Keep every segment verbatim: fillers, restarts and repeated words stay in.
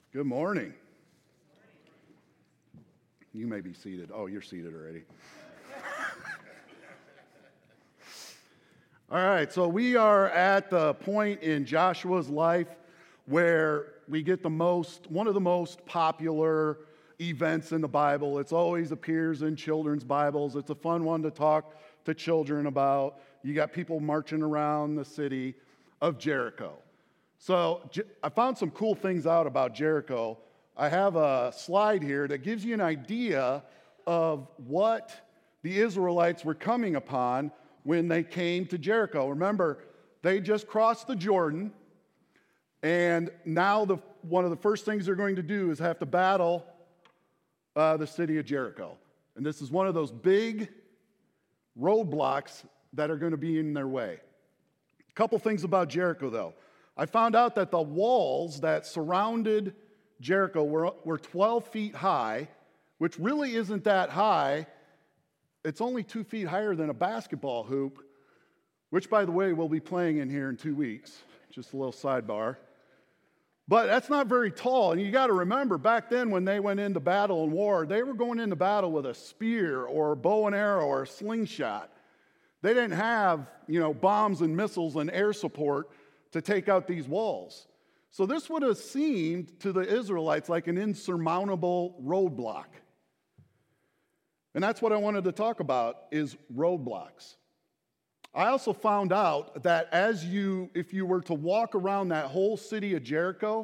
Good morning. You may be seated. Oh, you're seated already. All right, so we are at the point in Joshua's life where we get the most, one of the most popular events in the Bible. It always appears in children's Bibles. It's a fun one to talk to children about. You got people marching around the city of Jericho. So I found some cool things out about Jericho. I have a slide here that gives you an idea of what the Israelites were coming upon when they came to Jericho. Remember, they just crossed the Jordan, and now the, one of the first things they're going to do is have to battle uh, the city of Jericho. And this is one of those big roadblocks that are going to be in their way. A couple things about Jericho, though. I found out that the walls that surrounded Jericho were, were twelve feet high, which really isn't that high. It's only two feet higher than a basketball hoop, which, by the way, we'll be playing in here in two weeks. Just a little sidebar. But that's not very tall. And you got to remember, back then when they went into battle and war, they were going into battle with a spear or a bow and arrow or a slingshot. They didn't have, you know, bombs and missiles and air support to take out these walls. So this would have seemed to the Israelites like an insurmountable roadblock. And that's what I wanted to talk about is roadblocks. I also found out that as you, if you were to walk around that whole city of Jericho,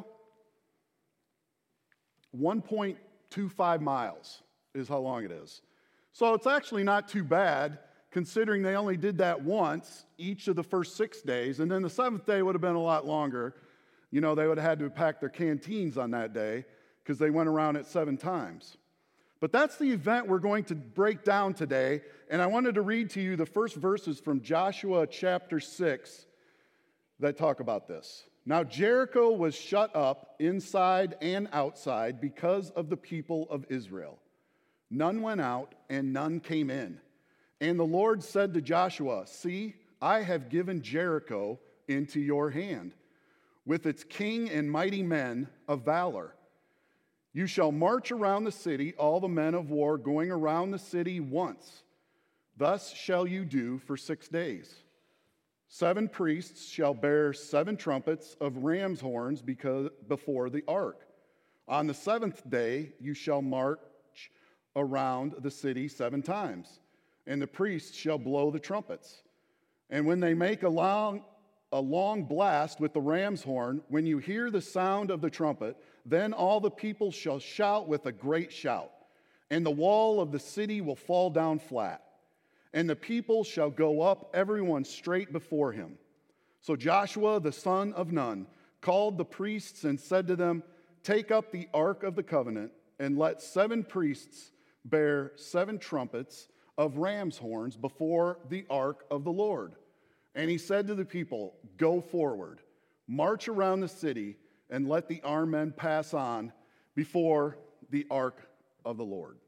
one point two five miles is how long it is. So it's actually not too bad, considering they only did that once each of the first six days, and then the seventh day would have been a lot longer. You know, they would have had to pack their canteens on that day because they went around it seven times. But that's the event we're going to break down today, and I wanted to read to you the first verses from Joshua chapter six that talk about this. Now Jericho was shut up inside and outside because of the people of Israel. None went out and none came in. And the Lord said to Joshua, "See, I have given Jericho into your hand, with its king and mighty men of valor. You shall march around the city, all the men of war going around the city once. Thus shall you do for six days. Seven priests shall bear seven trumpets of ram's horns because, before the ark. On the seventh day you shall march around the city seven times. And the priests shall blow the trumpets. And when they make a long, a long blast with the ram's horn, when you hear the sound of the trumpet, then all the people shall shout with a great shout, and the wall of the city will fall down flat, and the people shall go up, everyone straight before him." So Joshua, the son of Nun, called the priests and said to them, "Take up the ark of the covenant, and let seven priests bear seven trumpets of ram's horns before the ark of the Lord." And he said to the people, "Go forward, march around the city, and let the armed men pass on before the ark of the Lord."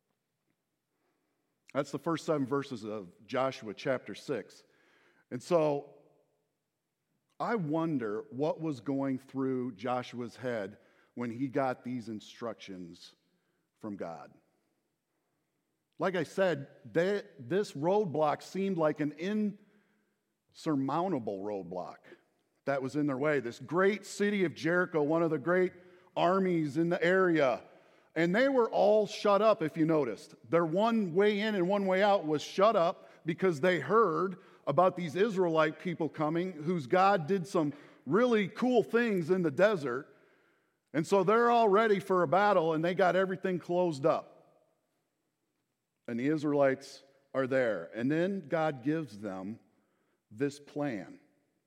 That's the first seven verses of Joshua chapter six. And so I wonder what was going through Joshua's head when he got these instructions from God. Like I said, they, this roadblock seemed like an insurmountable roadblock that was in their way. This great city of Jericho, one of the great armies in the area, and they were all shut up, if you noticed. Their one way in and one way out was shut up because they heard about these Israelite people coming, whose God did some really cool things in the desert. And so they're all ready for a battle, and they got everything closed up. And the Israelites are there. And then God gives them this plan.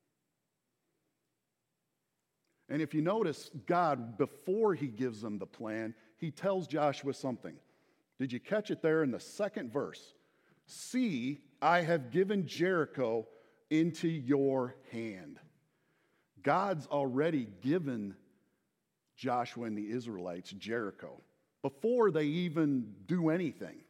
And if you notice, God, before he gives them the plan, he tells Joshua something. Did you catch it there in the second verse? "See, I have given Jericho into your hand." God's already given Joshua and the Israelites Jericho before they even do anything.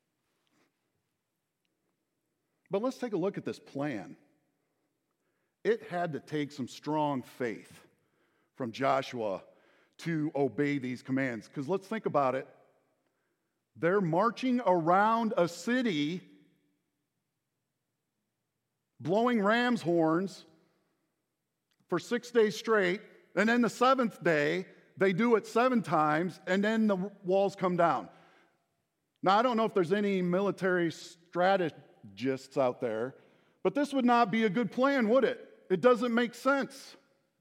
But let's take a look at this plan. It had to take some strong faith from Joshua to obey these commands. Because let's think about it. They're marching around a city, blowing ram's horns for six days straight, and then the seventh day, they do it seven times, and then the walls come down. Now, I don't know if there's any military strategists out there, but this would not be a good plan, would it? It doesn't make sense.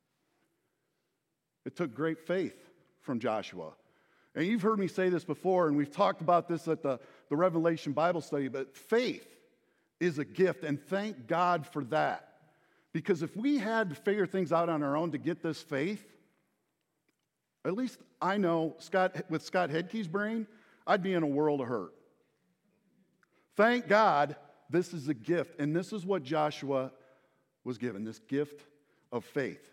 It took great faith from Joshua. And you've heard me say this before, and we've talked about this at the, the Revelation Bible study, but faith is a gift, and thank God for that. Because if we had to figure things out on our own to get this faith, at least I know Scott, with Scott Hedke's brain, I'd be in a world of hurt. Thank God this is a gift, and this is what Joshua was given, this gift of faith.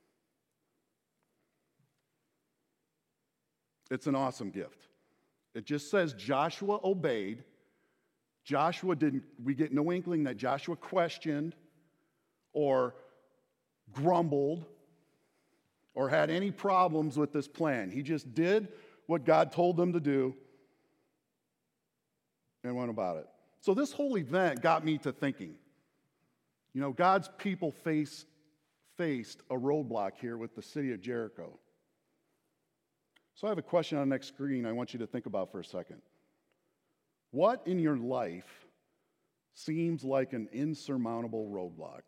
It's an awesome gift. It just says Joshua obeyed. Joshua didn't, we get no inkling that Joshua questioned or grumbled or had any problems with this plan. He just did what God told him to do and went about it. So this whole event got me to thinking. You know, God's people face, faced a roadblock here with the city of Jericho. So I have a question on the next screen I want you to think about for a second. What in your life seems like an insurmountable roadblock?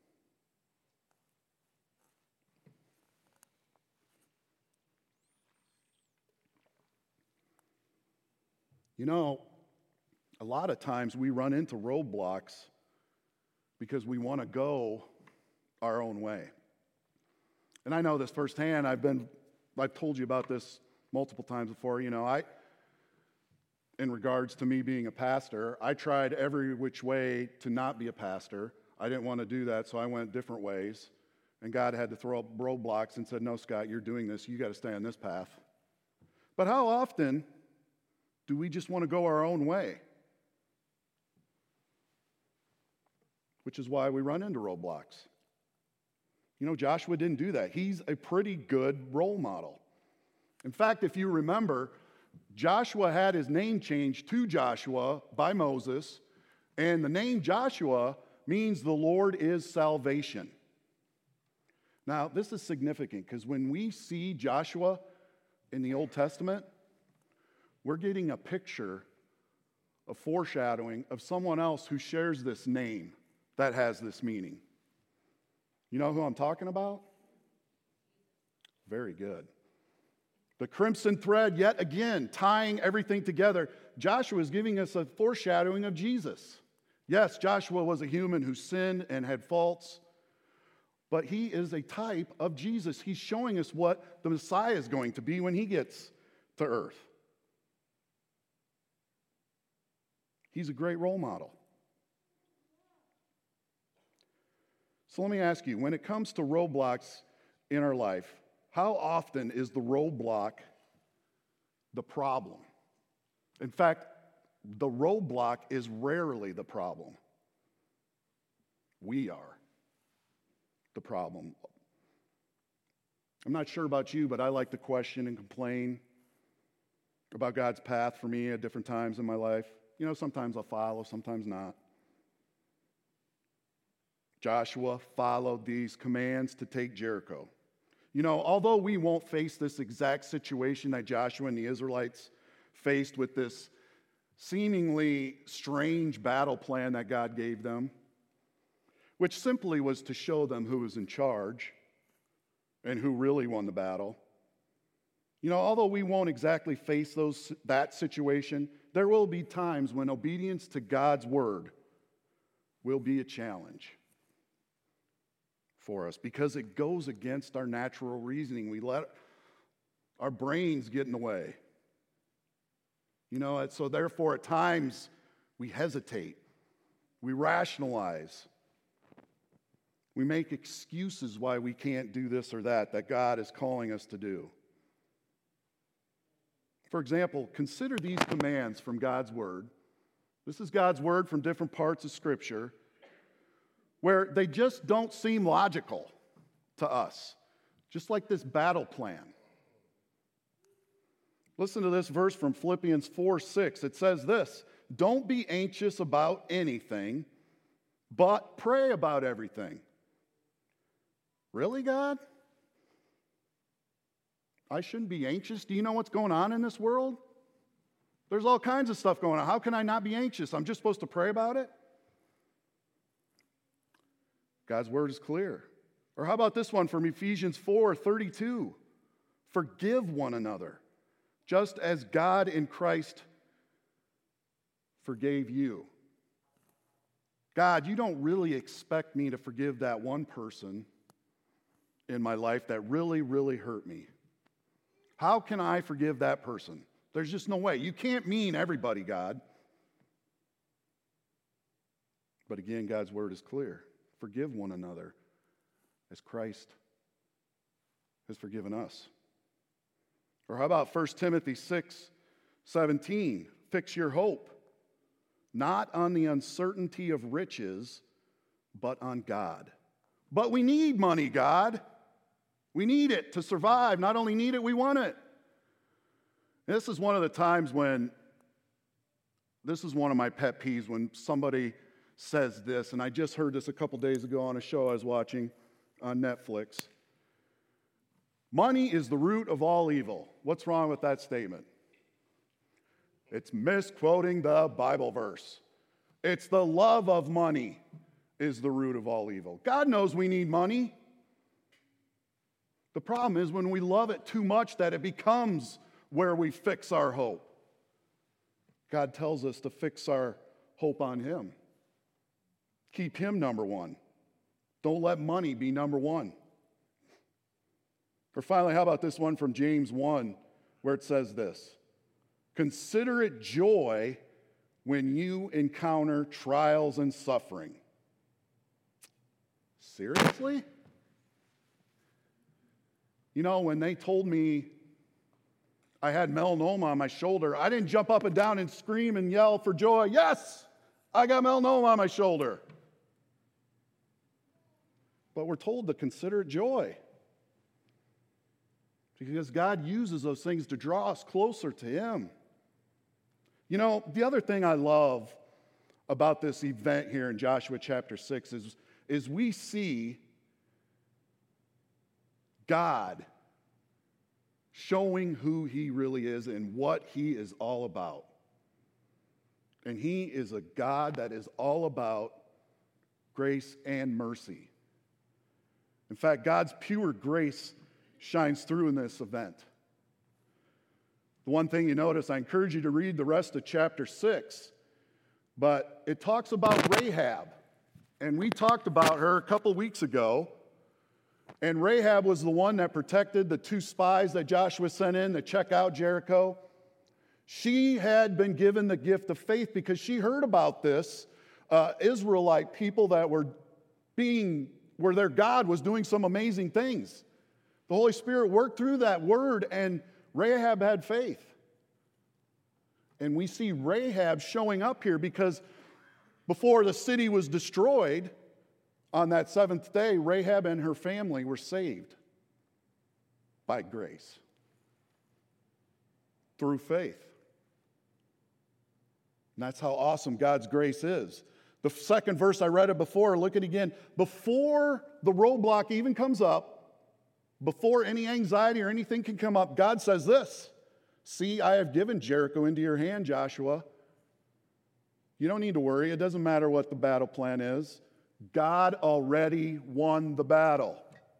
You know, a lot of times we run into roadblocks because we want to go our own way. And I know this firsthand. I've been, I've told you about this multiple times before. You know, I, in regards to me being a pastor, I tried every which way to not be a pastor. I didn't want to do that, so I went different ways. And God had to throw up roadblocks and said, no, Scott, you're doing this. You got to stay on this path. But how often do we just want to go our own way? Which is why we run into roadblocks. You know, Joshua didn't do that. He's a pretty good role model. In fact, if you remember, Joshua had his name changed to Joshua by Moses, and the name Joshua means the Lord is salvation. Now, this is significant because when we see Joshua in the Old Testament, we're getting a picture, a foreshadowing of someone else who shares this name that has this meaning. You know who I'm talking about? Very good. The crimson thread, yet again, tying everything together. Joshua is giving us a foreshadowing of Jesus. Yes, Joshua was a human who sinned and had faults, but he is a type of Jesus. He's showing us what the Messiah is going to be when he gets to earth. He's a great role model. So let me ask you, when it comes to roadblocks in our life, how often is the roadblock the problem? In fact, the roadblock is rarely the problem. We are the problem. I'm not sure about you, but I like to question and complain about God's path for me at different times in my life. You know, sometimes I'll follow, sometimes not. Joshua followed these commands to take Jericho. You know, although we won't face this exact situation that Joshua and the Israelites faced with this seemingly strange battle plan that God gave them, which simply was to show them who was in charge and who really won the battle. You know, although we won't exactly face those, that situation, there will be times when obedience to God's word will be a challenge for us because it goes against our natural reasoning. We let our brains get in the way. You know, so therefore at times we hesitate. We rationalize. We make excuses why we can't do this or that, that God is calling us to do. For example, consider these commands from God's word. This is God's word from different parts of Scripture, where they just don't seem logical to us, just like this battle plan. Listen to this verse from Philippians four six. It says this, don't be anxious about anything, but pray about everything. Really, God? I shouldn't be anxious? Do you know what's going on in this world? There's all kinds of stuff going on. How can I not be anxious? I'm just supposed to pray about it? God's word is clear. Or how about this one from Ephesians four thirty-two? Forgive one another, just as God in Christ forgave you. God, you don't really expect me to forgive that one person in my life that really, really hurt me. How can I forgive that person? There's just no way. You can't mean everybody, God. But again, God's word is clear. Forgive one another as Christ has forgiven us. Or how about First Timothy six seventeen? Fix your hope, not on the uncertainty of riches, but on God. But we need money, God. We need it to survive. Not only need it, we want it. This is one of the times when, this is one of my pet peeves when somebody says this, and I just heard this a couple days ago on a show I was watching on Netflix. Money is the root of all evil. What's wrong with that statement? It's misquoting the Bible verse. It's the love of money is the root of all evil. God knows we need money. The problem is when we love it too much that it becomes where we fix our hope. God tells us to fix our hope on Him. Keep Him number one. Don't let money be number one. Or finally, how about this one from James one, where it says this, consider it joy when you encounter trials and suffering. Seriously? You know, when they told me I had melanoma on my shoulder, I didn't jump up and down and scream and yell for joy. Yes, I got melanoma on my shoulder. But we're told to consider it joy. Because God uses those things to draw us closer to Him. You know, the other thing I love about this event here in Joshua chapter six is, is we see God showing who He really is and what He is all about. And He is a God that is all about grace and mercy. In fact, God's pure grace shines through in this event. The one thing you notice, I encourage you to read the rest of chapter six, but it talks about Rahab. And we talked about her a couple weeks ago. And Rahab was the one that protected the two spies that Joshua sent in to check out Jericho. She had been given the gift of faith because she heard about this uh, Israelite people that were being, where their God was doing some amazing things. The Holy Spirit worked through that word, and Rahab had faith. And we see Rahab showing up here because before the city was destroyed, on that seventh day, Rahab and her family were saved by grace through faith. And that's how awesome God's grace is. The second verse I read it before, look at it again. Before the roadblock even comes up, before any anxiety or anything can come up, God says this, see, I have given Jericho into your hand, Joshua. You don't need to worry. It doesn't matter what the battle plan is. God already won the battle.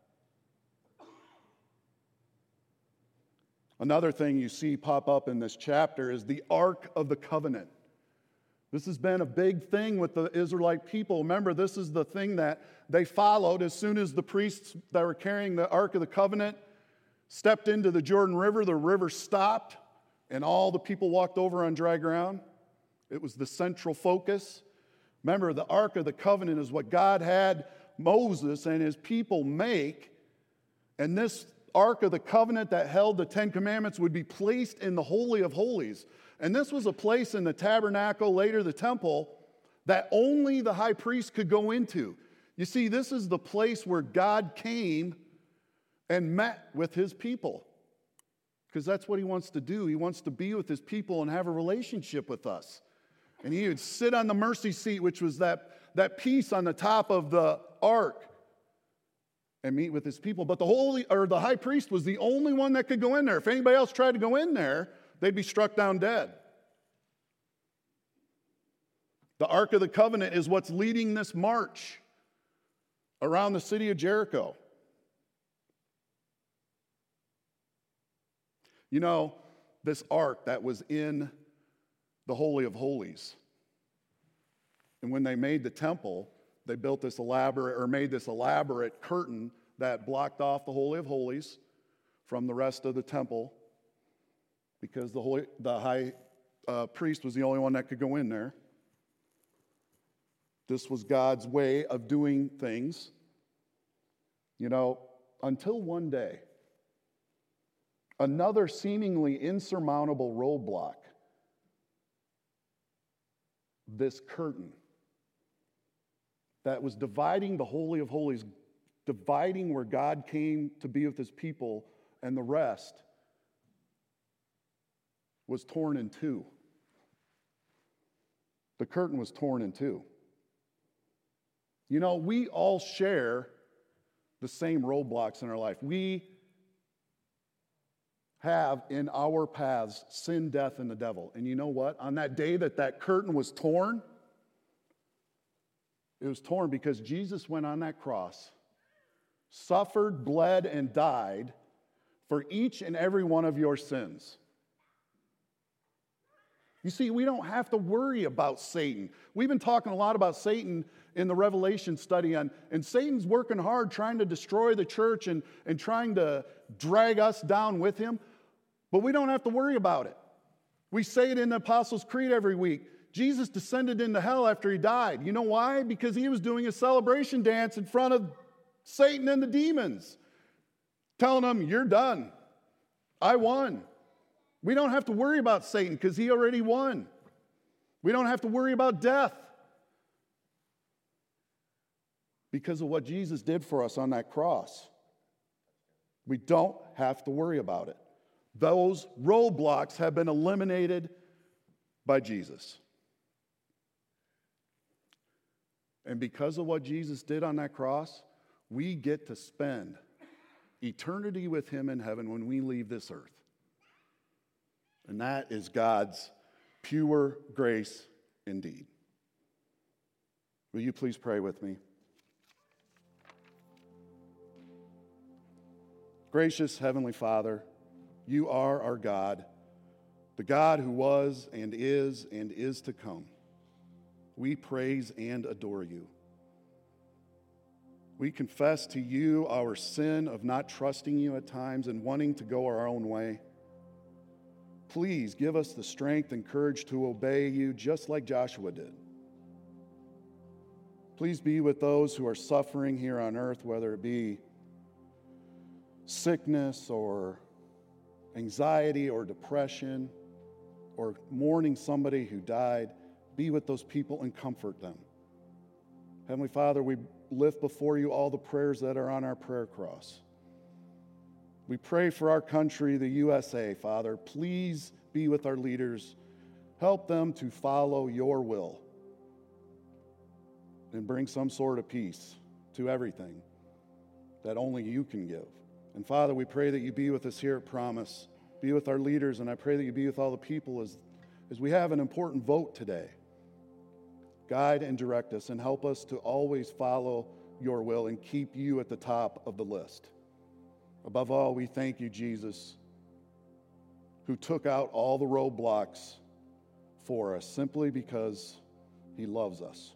Another thing you see pop up in this chapter is the Ark of the Covenant. This has been a big thing with the Israelite people. Remember, this is the thing that they followed as soon as the priests that were carrying the Ark of the Covenant stepped into the Jordan River. The river stopped, and all the people walked over on dry ground. It was the central focus. Remember, the Ark of the Covenant is what God had Moses and his people make. And this Ark of the Covenant that held the Ten Commandments would be placed in the Holy of Holies. And this was a place in the tabernacle, later the temple, that only the high priest could go into. You see, this is the place where God came and met with his people. because that's what he wants to do. He wants to be with his people and have a relationship with us. And he would sit on the mercy seat, which was that, that piece on the top of the ark, and meet with his people. But the holy or the high priest was the only one that could go in there. If anybody else tried to go in there, they'd be struck down dead. The Ark of the Covenant is what's leading this march around the city of Jericho. You know, this ark that was in the Holy of Holies. And when they made the temple, they built this elaborate, or made this elaborate curtain that blocked off the Holy of Holies from the rest of the temple, because the holy, the high uh, priest was the only one that could go in there. This was God's way of doing things. You know, until one day, another seemingly insurmountable roadblock, this curtain that was dividing the Holy of Holies, dividing where God came to be with his people, and the rest was torn in two. The curtain was torn in two. You know, we all share the same roadblocks in our life. We have in our paths sin, death, and the devil. And you know what? On that day that that curtain was torn, it was torn because Jesus went on that cross, suffered, bled, and died for each and every one of your sins. You see, we don't have to worry about Satan. We've been talking a lot about Satan in the Revelation study, on, and Satan's working hard trying to destroy the church and, and trying to drag us down with him, but we don't have to worry about it. We say it in the Apostles' Creed every week. Jesus descended into hell after he died. You know why? Because he was doing a celebration dance in front of Satan and the demons, telling them, you're done. I won. We don't have to worry about Satan because he already won. We don't have to worry about death because of what Jesus did for us on that cross. We don't have to worry about it. Those roadblocks have been eliminated by Jesus. And because of what Jesus did on that cross, we get to spend eternity with him in heaven when we leave this earth. And that is God's pure grace indeed. Will you please pray with me? Gracious Heavenly Father, you are our God, the God who was and is and is to come. We praise and adore you. We confess to you our sin of not trusting you at times and wanting to go our own way. Please give us the strength and courage to obey you just like Joshua did. Please be with those who are suffering here on earth, whether it be sickness or anxiety or depression or mourning somebody who died. Be with those people and comfort them. Heavenly Father, we lift before you all the prayers that are on our prayer cross. We pray for our country, the U S A, Father. Please be with our leaders. Help them to follow your will and bring some sort of peace to everything that only you can give. And Father, we pray that you be with us here at Promise. Be with our leaders, and I pray that you be with all the people as, as we have an important vote today. Guide and direct us and help us to always follow your will and keep you at the top of the list. Above all, we thank you, Jesus, who took out all the roadblocks for us simply because he loves us.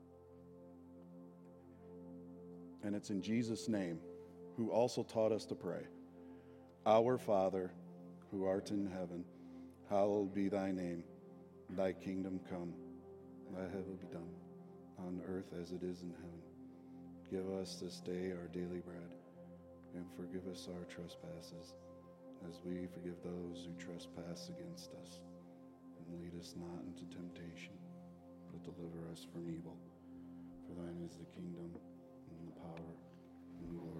And it's in Jesus' name, who also taught us to pray. Our Father, who art in heaven, hallowed be thy name. Thy kingdom come. Thy will be done on earth as it is in heaven. Give us this day our daily bread, and forgive us our trespasses, as we forgive those who trespass against us. And lead us not into temptation, but deliver us from evil. For thine is the kingdom, and the power, and the glory